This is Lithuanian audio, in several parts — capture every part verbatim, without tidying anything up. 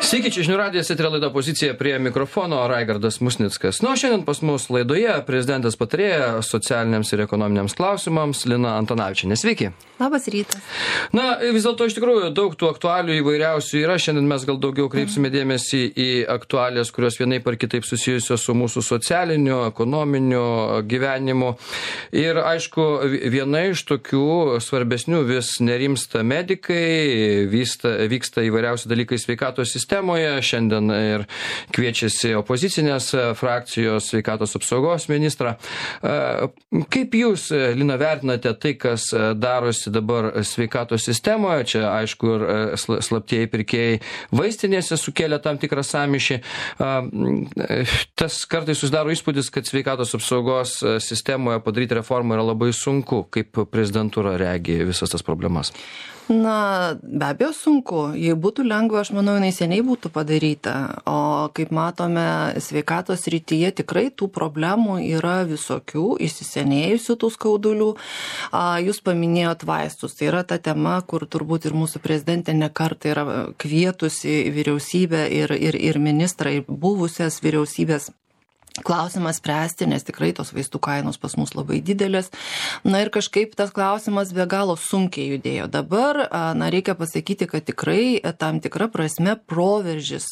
Sveiki, čia žinių radijas, eterio laida Pozicija, prie mikrofono Raigardas Musnickas. Nu, šiandien pas mus laidoje prezidentas patarėja socialiniams ir ekonominiams klausimams Lina Antanavičienė. Sveiki. Labas rytas. Na, vis dėlto iš tikrųjų daug tų aktualių įvairiausių yra. Šiandien mes gal daugiau kreipsime dėmesį į aktualijas, kurios vienaip ar kitaip susijusios su mūsų socialiniu, ekonominiu gyvenimu. Ir aišku, viena iš tokių svarbesnių vis nerimsta medikai, vyksta, vyksta įvairiausi dalykai sveikatos sistemoje. Šiandien ir kviečiasi opozicinės frakcijos sveikatos apsaugos ministrą. Kaip jūs, Lina, vertinate tai, kas darosi dabar sveikatos sistemoje? Čia, aišku, ir slaptieji pirkėjai vaistinėse sukėlė tam tikrą sąmyšį. Tas kartais susidaro įspūdis, kad sveikatos apsaugos sistemoje padaryti reformą yra labai sunku. Kaip prezidentūra regi visas tas problemas? Na, be abejo sunku. Jei būtų lengva, aš manau, jinai seniai būtų padaryta. O kaip matome, sveikatos rytyje tikrai tų problemų yra visokių, įsisenėjusių tų skaudulių. Jūs paminėjot vaistus. Tai yra ta tema, kur turbūt ir mūsų prezidentė ne kartą yra kvietusi vyriausybę ir, ir, ir ministrą, ir buvusias vyriausybės klausimas spręsti, nes tikrai tos vaistų kainos pas mus labai didelės. Na ir kažkaip tas klausimas be galo sunkiai judėjo. Dabar, na, reikia pasakyti, kad tikrai tam tikra prasme proveržis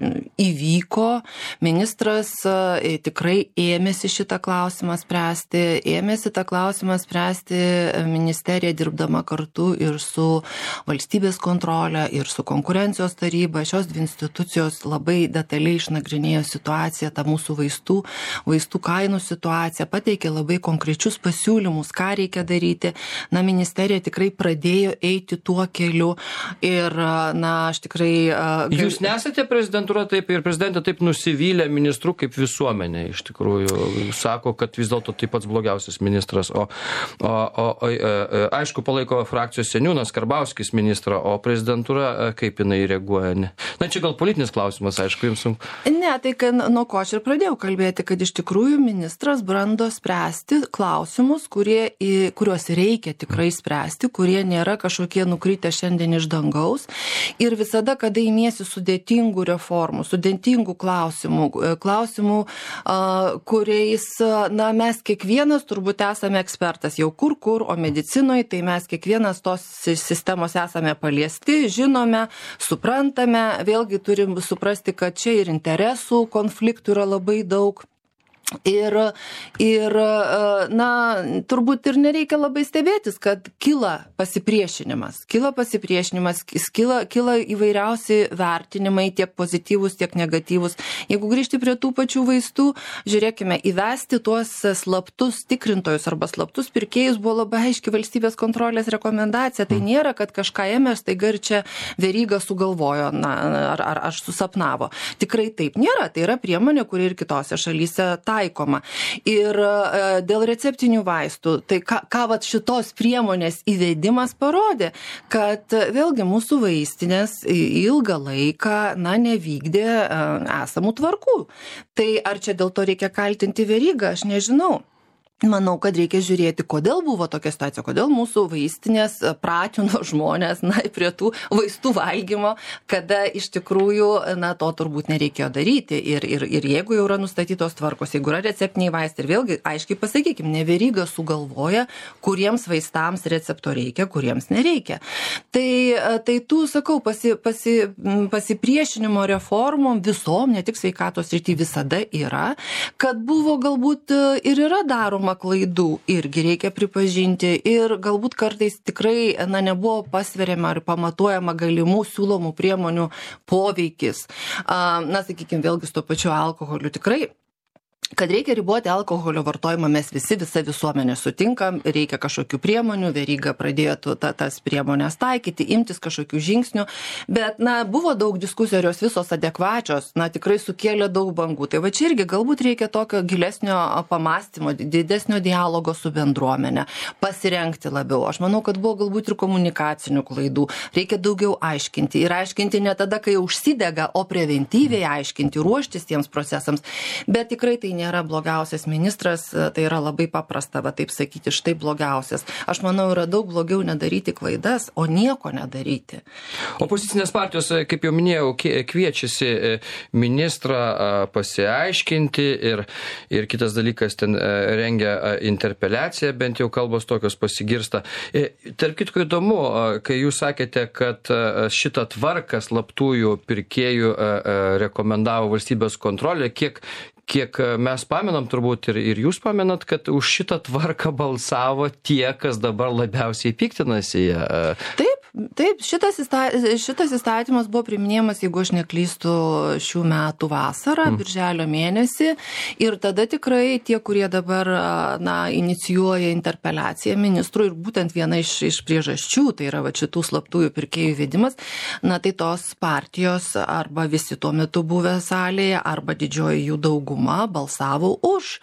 įvyko. Ministras tikrai ėmėsi šitą klausimą spręsti, ėmėsi tą klausimą spręsti ministerija dirbdama kartu ir su valstybės kontrolė, ir su konkurencijos taryba. Šios dvi institucijos labai detaliai išnagrinėjo situaciją, tą mūsų vaistų vaistų kainų situaciją, pateikė labai konkrečius pasiūlymus, ką reikia daryti. Na, ministerija tikrai pradėjo eiti tuo keliu ir, na, aš tikrai... Gal... Jūs nesate prezidentūra taip ir prezidentė taip nusivylę ministrų kaip visuomenė, iš tikrųjų. Sako, kad vis dėlto tai pats blogiausias ministras. O, o, o, o aišku, palaiko frakcijos seniūnas Karbauskis ministrą, o prezidentūra kaip jinai reaguoja? Ne? Na, čia gal politinis klausimas, aišku, jums sunku. Ne, tai kad, nuo ko aš ir pradėjau kalbėti, kad iš tikrųjų ministras brando spręsti klausimus, kurie, kuriuos reikia tikrai spręsti, kurie nėra kažkokie nukritę šiandien iš dangaus. Ir visada, kada įmiesi sudėtingų reformų, sudėtingų klausimų, klausimų, kuriais, na, mes kiekvienas turbūt esame ekspertas, jau kur kur, o medicinoje, tai mes kiekvienas tos sistemos esame paliesti, žinome, suprantame, vėlgi turim suprasti, kad čia ir interesų konfliktų yra labai daug. Ir, ir, na, turbūt ir nereikia labai stebėtis, kad kyla pasipriešinimas. Kyla pasipriešinimas, kyla, kyla įvairiausi vertinimai, tiek pozityvus, tiek negatyvus. Jeigu grįžti prie tų pačių vaistų, žiūrėkime, įvesti tuos slaptus tikrintojus arba slaptus pirkėjus buvo labai aiški valstybės kontrolės rekomendacija. Tai nėra, kad kažką ėmė, staiga ir čia Veryga sugalvojo, na, ar, ar aš susapnavo. Tikrai taip nėra. Tai yra priemonė, kuri ir kitose šalyse taikoma. Ir dėl receptinių vaistų, tai ką, ką vat šitos priemonės įvedimas parodė, kad vėlgi mūsų vaistinės ilgą laiką, na, nevykdė esamų tvarkų. Tai ar čia dėl to reikia kaltinti Verygą, aš nežinau. Manau, kad reikia žiūrėti, kodėl buvo tokia situacija, kodėl mūsų vaistinės pratino žmonės, na, prie tų vaistų valgymo, kada iš tikrųjų, na, to turbūt nereikėjo daryti. Ir, ir, ir jeigu jau yra nustatytos tvarkos, jeigu yra receptiniai vaistai, ir vėlgi aiškiai pasakykim, ne Veryga sugalvoja, kuriems vaistams recepto reikia, kuriems nereikia. Tai, tai tų, sakau, pasi, pasi, pasipriešinimo reformom visom, ne tik sveikatos srity, visada yra, kad buvo galbūt ir yra daroma klaidų, irgi reikia pripažinti, ir galbūt kartais tikrai, na, nebuvo pasveriama ar pamatuojama galimų siūlomų priemonių poveikis. Na, sakykime, vėlgi su to pačiu alkoholiu tikrai. Kad reikia riboti alkoholio vartojimą, mes visi, visa visuomenė sutinkam, reikia kažkokių priemonių, Veryga pradėjo ta, tas priemonės taikyti, imtis kažkokių žingsnių, bet, na, buvo daug diskusijų, jos visos adekvačios, na, tikrai sukėlė daug bangų. Tai va čia irgi galbūt reikia tokio gilesnio pamąstymo, didesnio dialogo su bendruomenė, pasirengti labiau. Aš manau, kad buvo galbūt ir komunikacinių klaidų, reikia daugiau aiškinti ir aiškinti ne tada, kai užsidega, o preventyviai aiškinti, ruoštis tiems procesams, bet tikrai tai nėra blogiausias ministras, tai yra labai paprasta, va taip sakyti, štai blogiausias. Aš manau, yra daug blogiau nedaryti klaidas, o nieko nedaryti. Opozicinės partijos, kaip jau minėjau, kviečiasi ministrą pasiaiškinti ir, ir kitas dalykas, ten rengia interpeliaciją, bent jau kalbos tokios pasigirsta. Tarp kitko įdomu, kai jūs sakėte, kad šitą tvarką slaptųjų pirkėjų rekomendavo valstybės kontrolė, kiek Kiek mes pamenam turbūt ir, ir jūs pamenat, kad už šitą tvarką balsavo tie, kas dabar labiausiai piktinasi. Taip, taip, šitas, įsta, šitas įstatymas buvo priiminėjamas, jeigu aš neklystu, šių metų vasarą, mm. birželio mėnesį. Ir tada tikrai tie, kurie dabar na, inicijuoja interpeliaciją ministrų ir būtent viena iš, iš priežasčių, tai yra va, šitų slaptųjų pirkėjų vedimas, na tai tos partijos arba visi tuo metu buvę salėje, arba didžioji jų dauguma balsavo už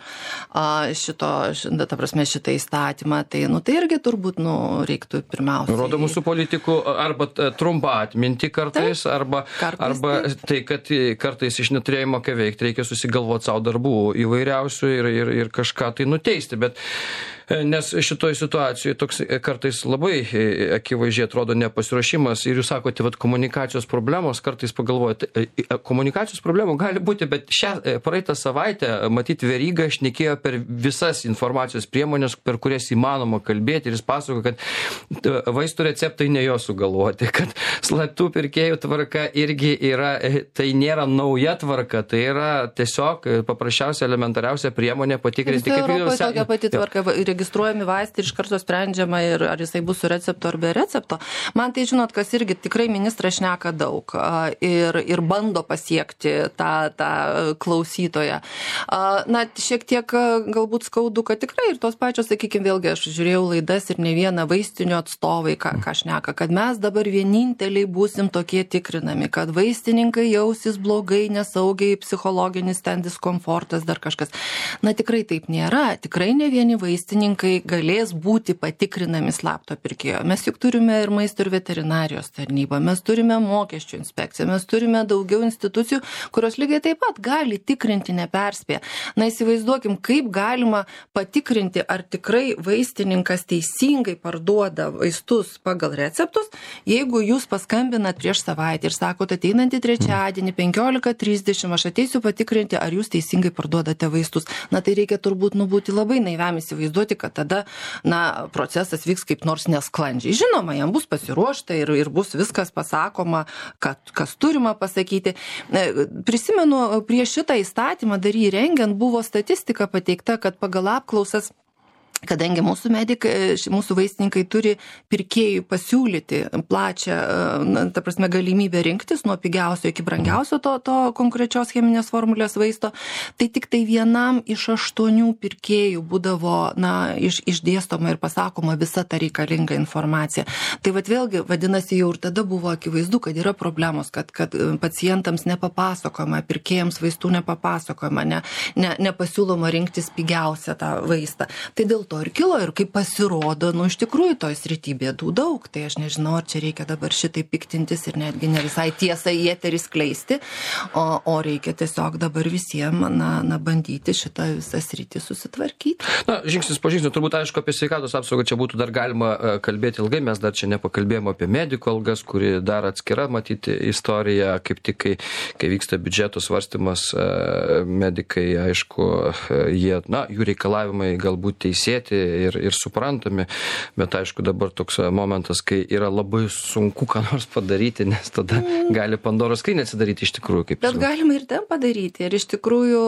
a, šito, šitą, ta prasme, šitą įstatymą. Tai, nu, tai irgi turbūt nu, reiktų pirmiausia. Rodo mūsų politikų arba trumpą atmintį kartais, taip, arba, kartais, arba taip. Tai, kad kartais iš neturėjimo ką veikti, reikia susigalvoti savo darbų įvairiausių ir, ir, ir kažką tai nuteisti. Bet nes šitoj situacijoje toks kartais labai akivaizdžiai atrodo nepasiruošimas ir jūs sakote, vat, komunikacijos problemos, kartais pagalvojate, komunikacijos problemų gali būti, bet šią praeitą savaitę, matyti, Veryga šnekėjo per visas informacijos priemonės, per kurias įmanoma kalbėti ir jis pasako, kad vaistų receptai ne jo sugalvoti, kad slaptų pirkėjų tvarka irgi yra, tai nėra nauja tvarka, tai yra tiesiog paprasčiausia elementariausia priemonė patikrinti. Visai Europoje tokia pati tvarka, registruojami vaistai ir iš karto sprendžiama, ir ar jisai bus su receptu ar be recepto. Man tai, žinot, kas irgi tikrai ministras šneka daug ir, ir bando pasiekti tą, tą klausytoją. Na, šiek tiek galbūt skaudu, kad tikrai ir tos pačios, sakykime, vėlgi aš žiūrėjau laidas ir ne vieną vaistinių atstovai, ką, ką šneka, kad mes dabar vieninteliai būsim tokie tikrinami, kad vaistininkai jausis blogai, nesaugiai, psichologinis ten diskomfortas, dar kažkas. Na, tikrai taip nėra. Tikrai ne vieni vaistininkai galės būti patikrinami slapto pirkėjo. Mes juk turime ir maisto ir veterinarijos tarnybą, mes turime mokesčių inspekciją, mes turime daugiau institucijų, kurios lygiai taip pat gali tikrinti neperspėję. Na, įsivaizduokim, kaip galima patikrinti, ar tikrai vaistininkas teisingai parduoda vaistus pagal receptus, jeigu jūs paskambinat prieš savaitę ir sakote, ateinantį trečiadienį penkiolika trisdešimt aš ateisiu patikrinti, ar jūs teisingai parduodate vaistus. Na, tai reikia turbūt nu, būti labai naiviam įsivaizduoti, kad tada, na, procesas vyks kaip nors nesklandžiai. Žinoma, jam bus pasiruošta ir, ir bus viskas pasakoma, kad, kas turima pasakyti. Prisimenu, prieš šitą įstatymą dar jį rengiant buvo statistika pateikta, kad pagal apklausas, kadangi mūsų medikai, mūsų vaistininkai turi pirkėjui pasiūlyti plačią, ta prasme, galimybę rinktis nuo pigiausio iki brangiausio to, to konkrečios cheminės formulės vaisto, tai tik tai vienam iš aštuonių pirkėjų būdavo, na, iš, išdėstoma ir pasakoma visa ta reikalinga informacija. Tai vat vėlgi, vadinasi, jau ir tada buvo akivaizdu, kad yra problemos, kad, kad pacientams nepapasakoma, pirkėjams vaistų nepapasakoma, ne, ne, nepasiūloma rinktis pigiausią tą vaistą. Tai dėl to ir kilo, ir kaip pasirodo, nu, iš tikrųjų toj srity bėdų daug, tai aš nežinau, ar čia reikia dabar šitai piktintis ir netgi ne visai tiesą į eterį skleisti, o, o reikia tiesiog dabar visiems, na, na, bandyti šitą visą sritį susitvarkyti. Na, žingsnis po žingsnio, turbūt aišku, apie sveikatos apsaugą čia būtų dar galima kalbėti ilgai, mes dar čia nepakalbėjome apie medikų algas, kuri dar atskira, matyti, istorija, kaip tik, kai, kai vyksta biudžeto svarstymas, medikai, aišku, jie, na, jų reikalavimai galbūt teisėti ir, ir suprantami, bet aišku dabar toks momentas, kai yra labai sunku ką nors padaryti, nes tada mm. gali Pandoros skrynia atsidaryti iš tikrųjų. Kaip bet galima ir ten padaryti. Ir iš tikrųjų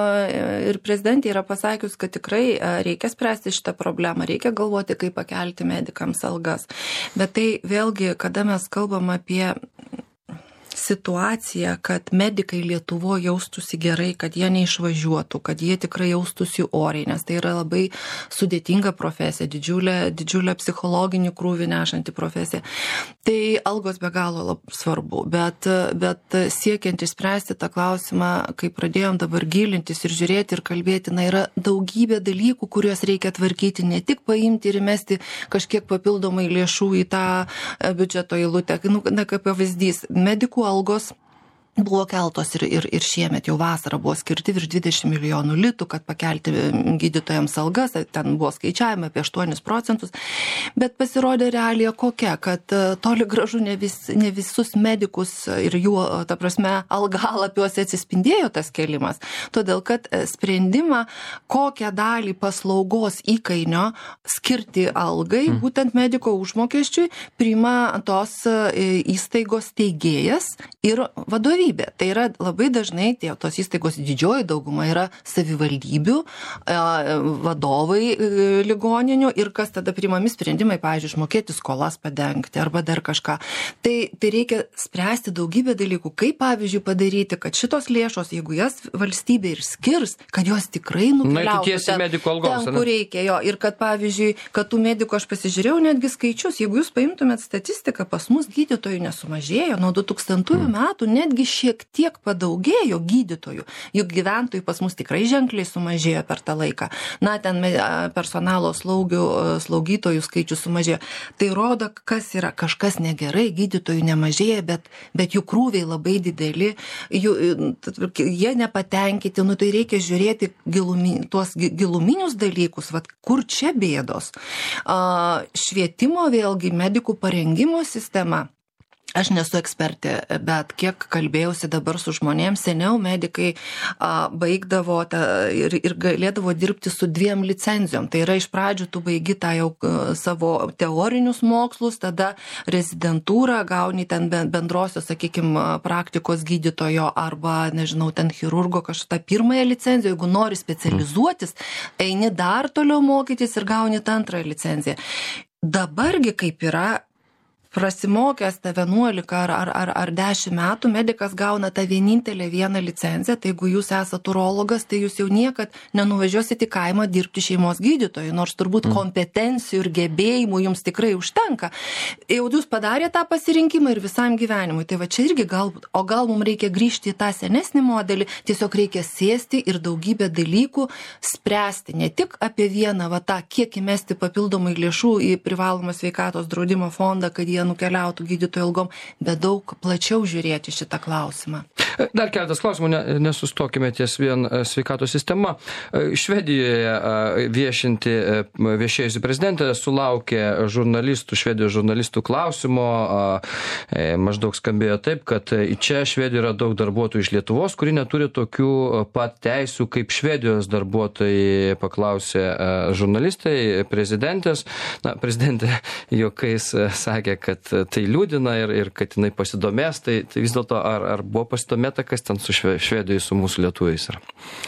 ir prezidentė yra pasakius, kad tikrai reikia spręsti šitą problemą, reikia galvoti, kaip pakelti medikams algas. Bet tai vėlgi, kada mes kalbam apie situacija, kad medikai Lietuvoje jaustųsi gerai, kad jie neišvažiuotų, kad jie tikrai jaustųsi oriai, nes tai yra labai sudėtinga profesija, didžiulė, didžiulė psichologinį krūvį nešanti profesija. Tai algos be galo labai svarbu, bet, bet siekiant išspręsti tą klausimą, kai pradėjom dabar gilintis ir žiūrėti ir kalbėti, na, yra daugybė dalykų, kuriuos reikia tvarkyti, ne tik paimti ir įmesti kažkiek papildomai lėšų į tą biudžeto eilutę. Nu, na, kaip pavyzdys, medikų algos Buvo keltos ir, ir, ir šiemet jau vasarą buvo skirti virš dvidešimt milijonų litų, kad pakelti gydytojams algas, ten buvo skaičiavimai apie aštuonis procentus, bet pasirodė realija kokia, kad toli gražu ne, vis, ne visus medikus ir jų, ta prasme, algalapiuose atsispindėjo tas kelimas, todėl kad sprendimą, kokią dalį paslaugos įkainio skirti algai, mm. būtent mediko užmokesčiui, priima tos įstaigos steigėjas ir vadovybė. Tai yra labai dažnai tie, tos įstaigos didžioji dauguma yra savivaldybių, vadovai ligoninių ir kas tada priimami sprendimai, pavyzdžiui, išmokėti skolas padengti arba dar kažką. Tai, tai reikia spręsti daugybę dalykų, kaip pavyzdžiui padaryti, kad šitos lėšos, jeigu jas valstybė ir skirs, kad jos tikrai nukeliautų ten, ten, kur reikia jo. Ir kad pavyzdžiui, kad tų medikų, aš pasižiūrėjau netgi skaičius, jeigu jūs paimtumėt statistiką, pas mus gydytojų nesumažėjo, nuo du tūkstantųjų metų netgi šiek tiek padaugėjo gydytojų, juk gyventojų pas mus tikrai ženkliai sumažėjo per tą laiką. Na, ten personalo slaugių, slaugytojų skaičius sumažėjo. Tai rodo, kas yra, kažkas negerai, gydytojų nemažėja, bet, bet jų krūviai labai dideli, jų, jie nepatenkyti, nu tai reikia žiūrėti gilumi, tuos giluminius dalykus, vat, kur čia bėdos. Švietimo vėlgi medikų parengimo sistema. Aš nesu ekspertė, bet kiek kalbėjausi dabar su žmonėms, seniau medikai a, baigdavo ta, ir, ir galėdavo dirbti su dviem licenzijom. Tai yra iš pradžių tu baigi tą jau a, savo teorinius mokslus, tada rezidentūrą gauni ten bendrosios, sakykime, praktikos gydytojo arba, nežinau, ten chirurgo kažką pirmąją licenciją. Jeigu nori specializuotis, eini dar toliau mokytis ir gauni tą antrąją licenciją. Dabargi kaip yra, prasimokęs tą vienuolika ar, ar, ar, ar dešimt metų, medikas gauna tą vienintelę vieną licenciją, tai jeigu jūs esate urologas, tai jūs jau niekad nenuvažiuosite į kaimą dirbti šeimos gydytojų, nors turbūt mm. kompetencijų ir gebėjimų jums tikrai užtenka. Jau jūs padarė tą pasirinkimą ir visam gyvenimui. Tai va čia irgi galbūt, o gal mums reikia grįžti į tą senesnį modelį, tiesiog reikia sėsti ir daugybę dalykų spręsti. Ne tik apie vieną, va tą, kiek įmesti papildomai lėšų į privalomą sveikatos draudimo fondą, kad jie nukeliautų gydytojų algom, bet daug plačiau žiūrėti šitą klausimą. Dar keletas klausimų, ne, nesustokime ties vien sveikatos sistema. Švedijoje viešinti, viešėjusi prezidentė sulaukė žurnalistų, švedijos žurnalistų klausimo, maždaug skambėjo taip, kad čia Švedijoje yra daug darbuotojų iš Lietuvos, kuri neturi tokių pat teisių kaip švedijos darbuotojai, paklausė žurnalistai, prezidentės. Na, prezidentė juokais sakė, kad tai liūdina ir, ir kad jinai pasidomės, tai, tai vis dėlto ar, ar buvo pasidomėta, kas ten su Švedijai, su mūsų lietuviais yra?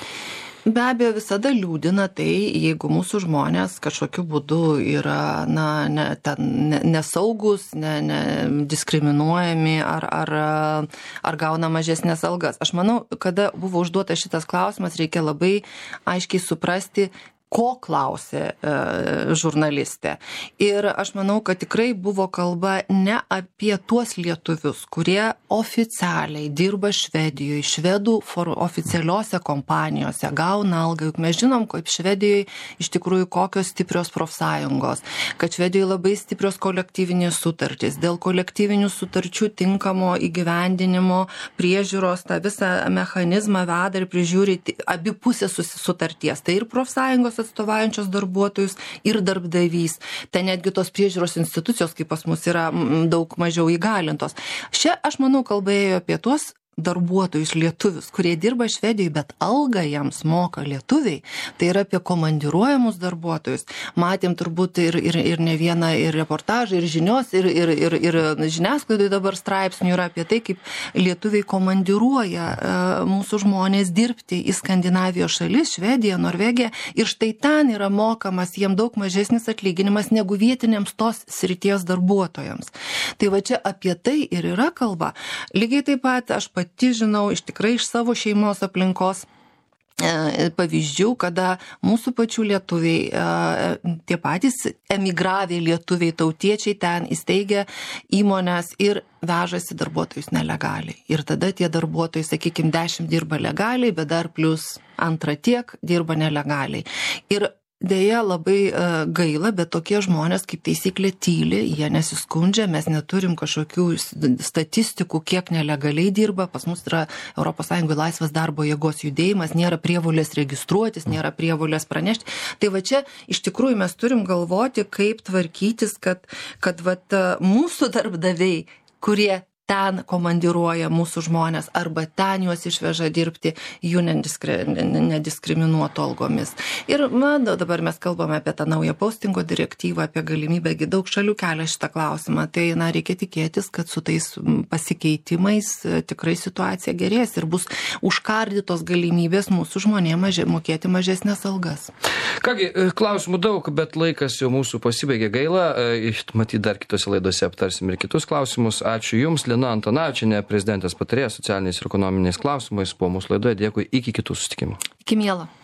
Be abejo, visada liūdina tai, jeigu mūsų žmonės kažkokiu būdu yra na, ne, ten, ne, nesaugus, ne, ne, diskriminuojami ar, ar, ar gauna mažesnės algas. Aš manau, kada buvo užduotas šitas klausimas, reikia labai aiškiai suprasti, ko klausė e, žurnalistė. Ir aš manau, kad tikrai buvo kalba ne apie tuos lietuvius, kurie oficialiai dirba Švedijoje, švedų for, oficialiuose kompanijose, gauna algą. Juk mes žinom, kaip Švedijoje iš tikrųjų kokios stiprios profsąjungos, kad Švedijoje labai stiprios kolektyvinės sutartys. Dėl kolektyvinių sutarčių tinkamo įgyvendinimo priežiūros tą visą mechanizmą veda ir prižiūri abi pusės sutarties. Tai ir profsąjungos atstovaujančios darbuotojus ir darbdavys. Ten netgi tos priežiūros institucijos, kaip pas mus, yra daug mažiau įgalintos. Čia, aš manau, kalba ėjo apie tuos darbuotojus lietuvius, kurie dirba Švedijoje, bet algą jiems moka lietuviai. Tai yra apie komandiruojamus darbuotojus. Matėm turbūt ir, ir, ir ne vieną ir reportažą, ir žinios, ir, ir, ir, ir žiniasklaidoje dabar straipsnių yra apie tai, kaip lietuviai komandiruoja e, mūsų žmonės dirbti į Skandinavijos šalis, Švediją, Norvegiją, ir štai ten yra mokamas jiem daug mažesnis atlyginimas negu vietiniams tos srities darbuotojams. Tai va čia apie tai ir yra kalba. Lygiai taip pat aš pati žinau iš tikrai iš savo šeimos aplinkos pavyzdžių, kada mūsų pačių lietuviai, tie patys emigravę lietuviai, tautiečiai ten įsteigia įmonės ir vežasi darbuotojus nelegaliai. Ir tada tie darbuotojai, sakykime, dešimt dirba legaliai, bet dar plus antrą tiek dirba nelegaliai. Ir Deja, labai uh, gaila, bet tokie žmonės kaip taisyklė tyli, jie nesiskundžia, mes neturim kažkokių statistikų, kiek nelegaliai dirba, pas mus yra Europos Sąjungoje laisvas darbo jėgos judėjimas, nėra prievolės registruotis, nėra prievolės pranešti. Tai va čia iš tikrųjų mes turim galvoti, kaip tvarkytis, kad, kad vat, mūsų darbdaviai, kurie ten komandiruoja mūsų žmonės arba ten juos išveža dirbti, jų nediskri, nediskriminuotų algomis. Ir man, dabar mes kalbame apie tą naują postingo direktyvą, apie galimybę, daug šalių kelia šitą klausimą. Tai na, reikia tikėtis, kad su tais pasikeitimais tikrai situacija gerės ir bus užkardytos galimybės mūsų žmonėms maži, mokėti mažesnės algas. Kągi, klausimų daug, bet laikas jau mūsų pasibaigė, gaila. Matyt, dar kitose laidose aptarsim ir kitus klausimus. Ačiū Jums. Lina Antanavičienė, prezidentės patarėja socialiniais ir ekonominiais klausimais, po mūsų laidoje. Dėkui, iki kitų susitikimų. Iki mielo.